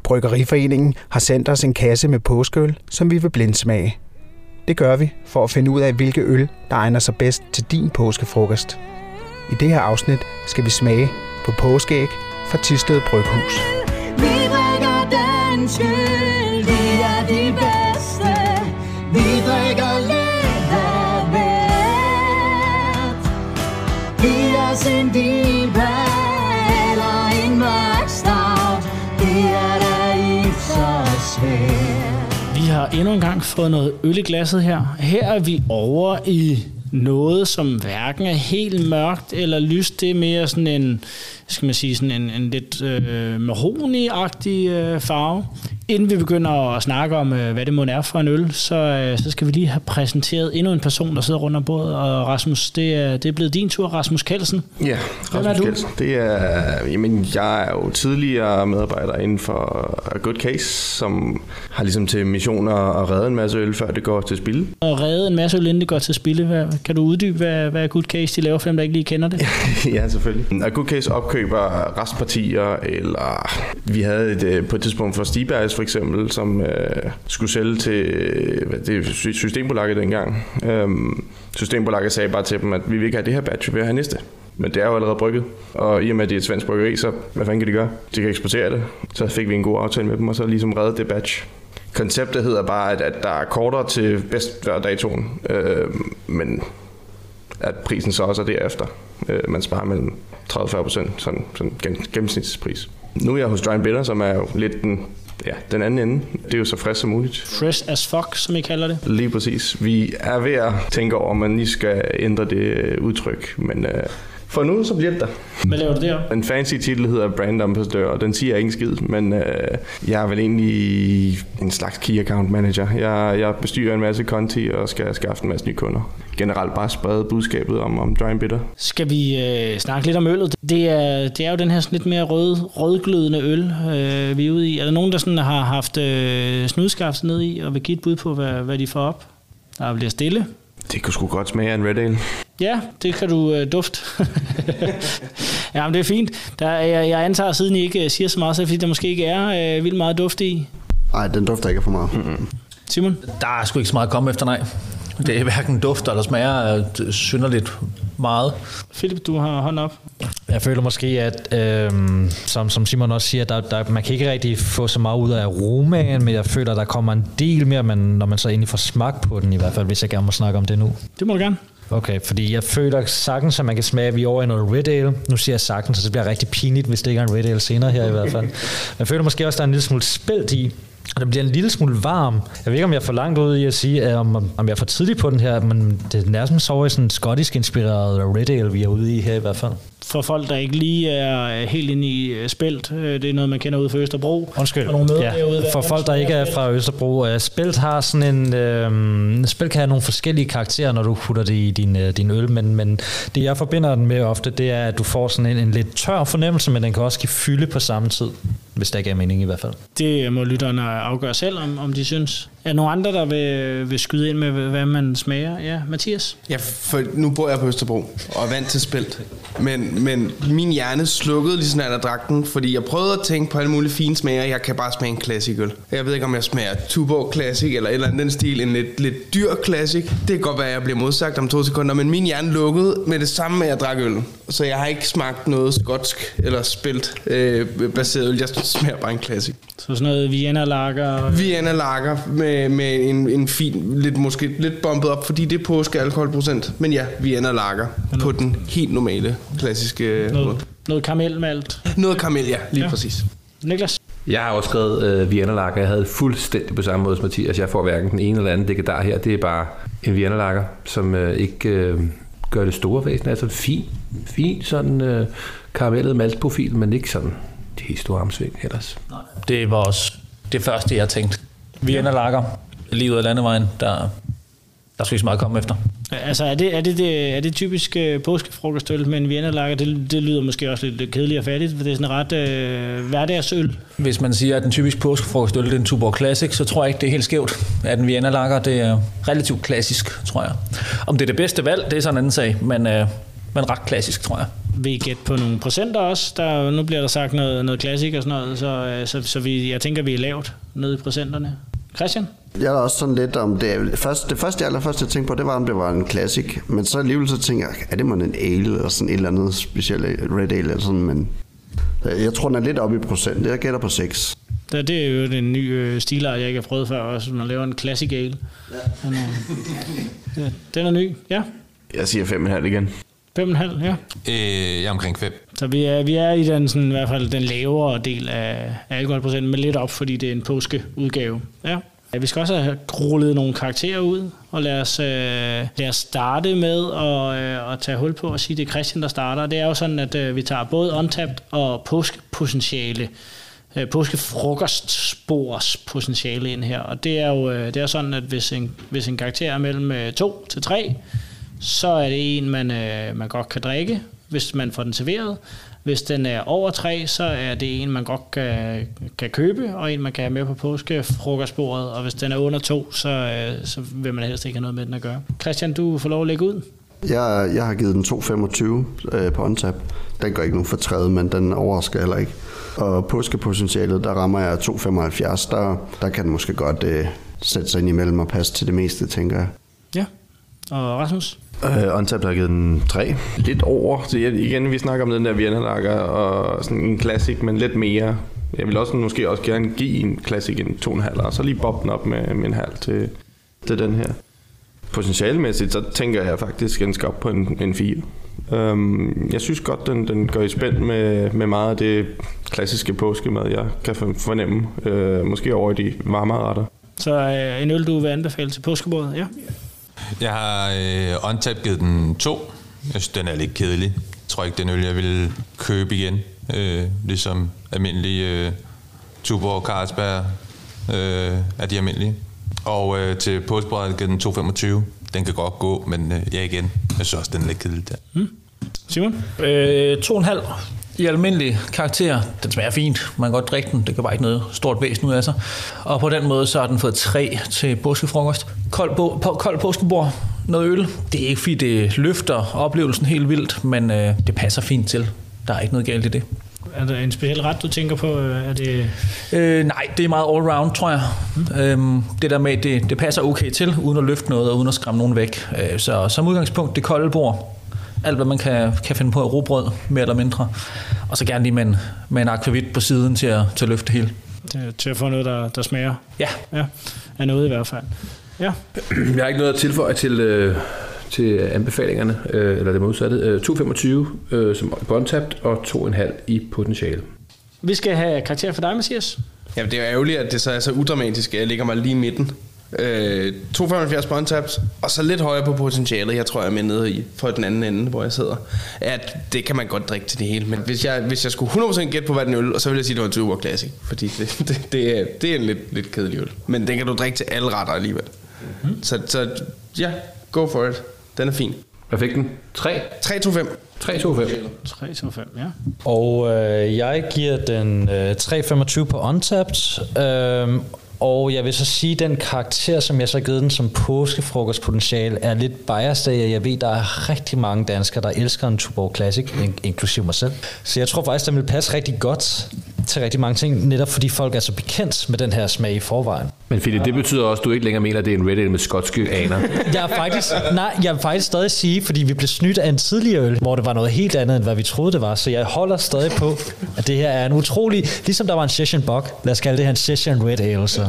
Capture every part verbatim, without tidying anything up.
Bryggeriforeningen har sendt os en kasse med påskeøl, som vi vil blindsmage. Det gør vi for at finde ud af, hvilke øl, der egner sig bedst til din påskefrokost. I det her afsnit skal vi smage på påskeæg fra Thisted Bryghus. Vi drikker dansk øl, det er de bedste. Vi drikker lidt af hvert. Vi er sin diva eller en mørk stout. Det er der ikke så svært. Vi har endnu en gang fået noget øl i glasset her. Her er vi over i noget, som hverken er helt mørkt eller lyst. Det er mere sådan en, skal man sige, sådan en, en lidt øh, mahogni-agtig øh, farve. Inden vi begynder at snakke om, øh, hvad det må er for en øl, så, øh, så skal vi lige have præsenteret endnu en person, der sidder rundt om bordet. Og Rasmus, det er, det er blevet din tur, Rasmus Kjeldsen. Ja, Rasmus Kjeldsen. Det er, jamen, jeg er jo tidligere medarbejder inden for A Good Case, som har ligesom til mission at redde en masse øl, før det går til spilde. Og redde en masse øl, inden det går til spilde. Hvad, kan du uddybe, hvad, hvad A Good Case de laver, for dem, der ikke lige kender det? Ja, selvfølgelig. A Good Case opkøber restpartier, eller vi havde et, på et tidspunkt for Stibergs for eksempel, som øh, skulle sælge til hvad, det Systembolaget dengang. Øhm, Systembolaget sagde bare til dem, at vi vil ikke have det her batch, vi vil have næste. Men det er jo allerede brygget, og i og med, at det er et svensk bryggeri, så hvad fanden kan de gøre? De kan eksportere det. Så fik vi en god aftale med dem, og så ligesom reddet det batch. Konceptet hedder bare, at, at der er kortere til bedst hver datoen, øh, men at prisen så også er derefter. Øh, man sparer mellem tredive til fyrre procent, sådan, sådan gennemsnitspris. Nu er jeg hos Dry and Bitter, som er jo lidt den, ja, den anden ende. Det er jo så frisk som muligt. Fresh as fuck, som I kalder det. Lige præcis. Vi er ved at tænke over, om man lige skal ændre det udtryk, men øh, for nu så bliver det der. Hvad laver du der? En fancy titel hedder Brand Ambassadør, og den siger ikke en skid, men øh, jeg er vel egentlig en slags Key Account Manager. Jeg, jeg bestyrer en masse konti og skal skaffe en masse nye kunder. Generelt bare sprede budskabet om, om Dry and Bitter. Skal vi øh, snakke lidt om øllet? Det er, det er jo den her sådan lidt mere rød, rødglødende øl, øh, vi er ude i. Er der nogen, der sådan har haft øh, snudskaft ned i og vil give et bud på, hvad, hvad de får op? Der bliver stille. Det kunne sgu godt smage af en Red Ale. Ja, det kan du øh, dufte. Ja, men det er fint. Der, jeg, jeg antager, siden I ikke siger så meget, så er det, fordi der måske ikke er øh, vildt meget duft i. Nej, den dufter ikke for meget. Mm-hmm. Simon? Der er sgu ikke så meget at komme efter, nej. Det er hverken duft eller smager synderligt meget. Philip, du har hånden op. Jeg føler måske, at øh, som, som Simon også siger, der, der, man kan ikke rigtig få så meget ud af aromaen, men jeg føler, der kommer en del mere, man, når man så egentlig får smag på den, i hvert fald, hvis jeg gerne må snakke om det nu. Det må du gerne. Okay, fordi jeg føler sagtens, at man kan smage, at vi er over i noget Red Ale. Nu siger jeg sagtens, så det bliver rigtig pinligt, hvis det ikke er en Red Ale senere her i hvert fald. Jeg føler måske også, at der er en lille smule spælt i, og den bliver en lille smule varm. Jeg ved ikke, om jeg er for langt ude i at sige, at om, om jeg er for tidlig på den her, men det er nærmest så i sådan en skottisk inspireret Red Ale, vi er ude i her i hvert fald. For folk, der ikke lige er helt inde i spelt, det er noget, man kender ude fra Østerbro. Undskyld. Ja. Derude, for folk, der ikke er fra Østerbro. Spelt har sådan en... Øh, spelt kan have nogle forskellige karakterer, når du putter det i din, din øl, men, men det, jeg forbinder den med ofte, det er, at du får sådan en, en lidt tør fornemmelse, men den kan også give fylde på samme tid, hvis der ikke er mening i hvert fald. Det må lytterne afgøre selv, om, om de synes. Er der nogle andre, der vil, vil skyde ind med, hvad man smager? Ja, Mathias? Ja, for nu bor jeg på Østerbro og er vant til spelt. Men, men min hjerne slukkede lige sådan, at jeg drak den, fordi jeg prøvede at tænke på alle mulige fine smager. Jeg kan bare smage en classic øl. Jeg ved ikke, om jeg smager Tuborg Classic eller et eller andet den stil. En lidt, lidt dyr classic. Det kan godt være, at jeg bliver modsagt om to sekunder, men min hjerne lukkede med det samme med, at jeg drak øl. Så jeg har ikke smagt noget skotsk eller spelt øh, baseret øl. Jeg smager bare en classic. Så sådan noget Vienna Lager? Vienna Lager med, med en, en fin, lidt måske lidt bumpet op, fordi det er påske alkoholprocent. Men ja, Vienna Lager på den helt normale, klassiske noget, måde. Noget karamelmalt? Noget karamel, ja, lige ja. Præcis. Niklas? Jeg har også skrevet uh, Vienna Lager. Jeg havde fuldstændig på samme måde som Mathias. Jeg får hverken den ene eller anden dekadar her. Det er bare en Vienna Lager, som uh, ikke uh, gør det store væsen. Altså fin, fin sådan uh, karamellet maltprofil, men ikke sådan det helt store armsving ellers. Nej, det var også det første, jeg tænkte. Vienna Lager, lige ud af landevejen, der, der skal ikke så meget komme efter. Altså er det, er det, det, er det typisk uh, påskefrokostøl med en Vienna Lager? Det, det lyder måske også lidt, lidt kedeligt og fattigt, for det er sådan ret uh, hverdagsøl. Hvis man siger, at den typisk påskefrokostøl det er en Tuborg Classic, så tror jeg ikke, det er helt skævt. At en Vienna Lager, det er relativt klassisk, tror jeg. Om det er det bedste valg, det er sådan en anden sag, men, uh, men ret klassisk, tror jeg. vil I gætte på nogle procenter også? Der, nu bliver der sagt noget, noget klassik og sådan noget, så, så, så vi, jeg tænker, vi er lavt nede i procenterne. Christian? Jeg er også sådan lidt om det. Først, det første, jeg allerførst jeg tænkte på, det var, om det var en classic. Men så alligevel så tænker jeg, er det måske en ale eller sådan et eller andet specielt red ale eller sådan, men jeg tror, den er lidt oppe i procent. Jeg gætter på seks. Det, det er jo en ny øh, stilart, jeg ikke har prøvet før, også man laver en classic ale. Ja. Den, er, ja, den er ny, ja. Jeg siger fem komma fem igen. fem komma fem, ja. Øh, jeg er omkring fem. Så vi er, vi er i den, sådan, i hvert fald den lavere del af, af alkoholprocenten, men lidt op, fordi det er en påskeudgave. Ja. Vi skal også have rullet nogle karakterer ud, og lad os, øh, lad os starte med at, øh, at tage hul på og sige, det er Christian, der starter. Det er jo sådan, at øh, vi tager både untapped og påskepotentiale, øh, påskefrokostspors potentiale ind her. Og det er jo øh, det er sådan, at hvis en, hvis en karakter er mellem øh, to til tre, så er det en, man, øh, man godt kan drikke, hvis man får den serveret. Hvis den er over tre, så er det en, man godt kan, kan købe, og en, man kan have med på påskefrokostbordet. Og hvis den er under to, så, øh, så vil man helst ikke have noget med den at gøre. Christian, du får lov at lægge ud. Jeg, jeg har givet den to komma femogtyve øh, på OnTap. Den går ikke nogen for træde, men den overrasker heller ikke. Og påskepotentialet, der rammer jeg to komma femoghalvfjerds. Der, der kan den måske godt øh, sætte sig ind imellem og passe til det meste, tænker jeg. Ja. Og Rasmus? Uh, OnTap har givet den tre. Lidt over. Så jeg, igen, vi snakker om den der Vienna-lager og sådan en classic, men lidt mere. Jeg vil også måske også gerne give en classic en to komma fem, og så lige bob den op med, med en halv til, til den her. Potentialmæssigt, så tænker jeg faktisk, at den skal op på en, en fire. Um, jeg synes godt, den, den går i spænd med, med meget af det klassiske påskemad, jeg kan fornemme. Uh, måske over i de varmere retter. Så uh, en øl, du vil anbefale til påskebordet, ja? Jeg har øh, OnTap givet den to. Jeg synes, den er lidt kedelig. Jeg tror ikke, den øl, jeg vil købe igen. Øh, ligesom almindelige øh, Tuborg og Carlsberg øh, er de almindelige. Og øh, til påskebordet har jeg givet den to komma femogtyve. Den kan godt gå, men øh, ja igen. Jeg synes også, den er lidt kedelig der. Mm. Simon? Øh, to komma fem i almindelig karakter. Den smager fint. Man kan godt drikke den. Det kan bare ikke noget stort væsen ud af sig. Og på den måde så har den fået tre til påskefrokost. Kold, på, på, kold påskebord. Noget øl. Det er ikke fordi det løfter oplevelsen helt vildt, men øh, det passer fint til. Der er ikke noget galt i det. Er der en speciel ret, du tænker på? Er det... øh, nej, det er meget all-round, tror jeg. Mm. Øhm, det der med, det, det passer okay til, uden at løfte noget og uden at skræmme nogen væk. Øh, så som udgangspunkt, det kolde bord. Alt, hvad man kan, kan finde på at rugbrød, mere eller mindre. Og så gerne lige med en, med en akvavit på siden til at, til at løfte det hele. Til, til at få noget, der, der smager? Ja. Ja, er noget i hvert fald. Ja. Jeg har ikke noget at tilføje til, øh, til anbefalingerne, øh, eller det modsatte. Øh, to komma femogtyve øh, som båndtabt, og to komma fem i potentiale. Vi skal have karakter for dig, Mathias. Jamen, det er ærgerligt, at det så er så udramatisk, at jeg ligger mig lige i midten. Øh, to komma femoghalvfjerds på OnTaps, og så lidt højere på potentialet. Jeg tror, jeg er med nede i for den anden ende, hvor jeg sidder. At det kan man godt drikke til det hele. Men hvis jeg, hvis jeg skulle hundrede procent gætte på, hvad den øl, og så vil jeg sige, at det var en Tuborg Classic. Fordi det, det, det, er, det er en lidt, lidt kedelig øl. Men den kan du drikke til alle retter alligevel. Mm-hmm. Så, så ja, go for it. Den er fin. Hvad fik den? tre? tre to fem. tre to fem. tre to fem, ja. Og øh, jeg giver den øh, tre komma femogtyve på Untapped. Øh, Og jeg vil så sige, at den karakter, som jeg så har givet den som påskefrokostpotentiale, er lidt biased af, jeg ved, der er rigtig mange danskere, der elsker en Tuborg Classic, inklusive mig selv. Så jeg tror faktisk, den vil passe rigtig godt til rigtig mange ting, netop fordi folk er så bekendt med den her smag i forvejen. Men Philip, det betyder også, at du ikke længere mener, at det er en red ale med skotske aner. Jeg er faktisk, nej, jeg vil faktisk stadig sige, fordi vi blev snydt af en tidligere øl, hvor det var noget helt andet, end hvad vi troede, det var. Så jeg holder stadig på, at det her er en utrolig, ligesom der var en Session Bock, lad os kalde det her en Session Red Ale, så.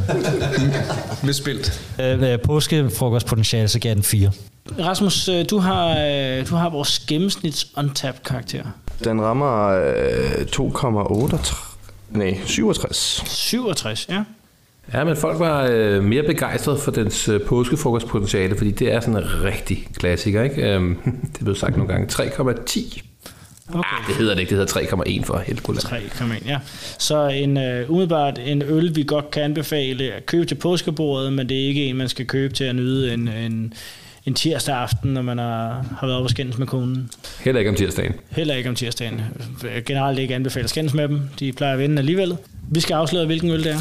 Med spilt. Øh, påskefrokostpotentiale, så giver den fire. Rasmus, du har, du har vores gennemsnits untapped karakter. Den rammer øh, to komma otteogtres. Nej, syvogtres. syvogtres, ja. Ja, men folk var øh, mere begejstrede for dens øh, påskefrokostpotentiale, fordi det er sådan en rigtig klassiker, ikke? Øhm, det blev sagt nogle gange. tre komma ti. Okay. Ah, det hedder det ikke, det hedder tre komma en for helt guldt. tre komma en, ja. Så en, uh, umiddelbart en øl, vi godt kan anbefale at købe til påskebordet, men det er ikke en, man skal købe til at nyde en, en, en tirsdag aften, når man har, har været op og skændes med konen. Heller ikke om tirsdagen. Heller ikke om tirsdagen. Generelt ikke anbefale at skændes med dem. De plejer at vinde alligevel. Vi skal afsløre, hvilken øl det er.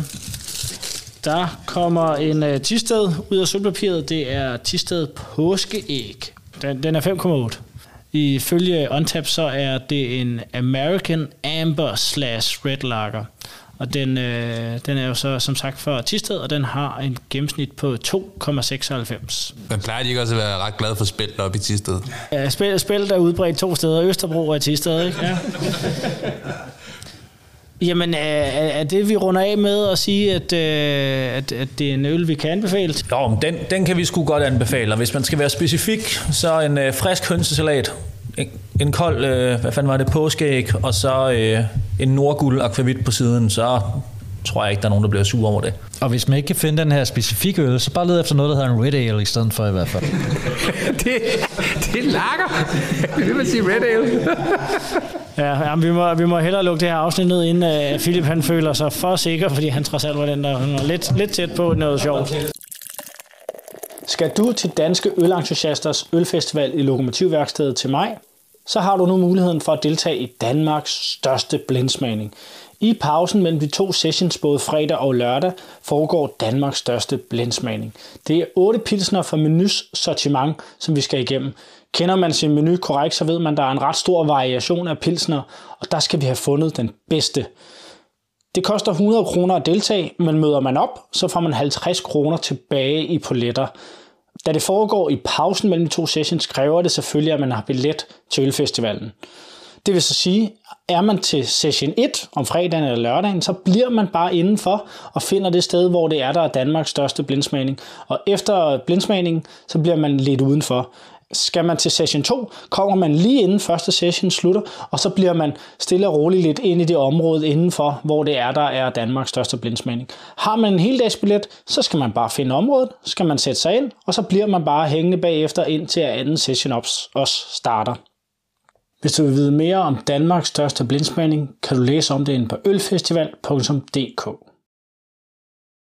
Der kommer en uh, Thisted ud af sølvpapiret. Det er Thisted påskeæg. Den, den er fem komma otte. Ifølge Untap, så er det en American Amber slash Red Lager. Og den, øh, den er jo så som sagt fra Thisted, og den har en gennemsnit på to komma seksoghalvfems. Men plejer de ikke også at være ret glade for spælt op i Thisted? Ja, spælt, spælt er udbredt to steder. Østerbro og Thisted, ikke? Ja. Jamen, er, er det, vi runder af med at sige, at, at, at det er en øl, vi kan anbefale? Jo, men den, den kan vi sgu godt anbefale. Og hvis man skal være specifik, så en øh, frisk hønsesalat, en, en kold, øh, hvad fanden var det, påskeæg, og så øh, en nordguld akvavit på siden, så tror jeg ikke, der er nogen, der bliver sur over det. Og hvis man ikke kan finde den her specifikke øl, så bare led efter noget, der hedder en Red Ale i stedet for i hvert fald. det, det er lager. Det vil man sige Red Ale. Ja, jamen, vi, må, vi må hellere lukke det her afsnit ned, inden uh, Philip han føler sig for sikker, fordi han trods alt var den, der var lidt, lidt tæt på noget sjovt. Skal du til Danske Ølentusiasters Ølfestival i Lokomotivværkstedet til maj, så har du nu muligheden for at deltage i Danmarks største blindsmagning. I pausen mellem de to sessions, både fredag og lørdag, foregår Danmarks største blindsmagning. Det er otte pilsner fra Menus sortiment, som vi skal igennem. Kender man sin menu korrekt, så ved man, at der er en ret stor variation af pilsner, og der skal vi have fundet den bedste. Det koster hundrede kroner at deltage, men møder man op, så får man halvtreds kroner tilbage i poletter. Da det foregår i pausen mellem de to sessions, kræver det selvfølgelig, at man har billet til ølfestivalen. Det vil så sige, er man til session et om fredagen eller lørdagen, så bliver man bare indenfor og finder det sted, hvor det er, der er Danmarks største blindsmagning. Og efter blindsmagningen, så bliver man lidt udenfor. Skal man til session to, kommer man lige inden første session slutter, og så bliver man stille og roligt lidt ind i det område indenfor, hvor det er, der er Danmarks største blindsmagning. Har man en heldagsbillet, så skal man bare finde området, så skal man sætte sig ind, og så bliver man bare hængende bagefter ind til at anden session også starter. Hvis du vil vide mere om Danmarks største blindsmagning, kan du læse om det inde på ølfestival punktum d k.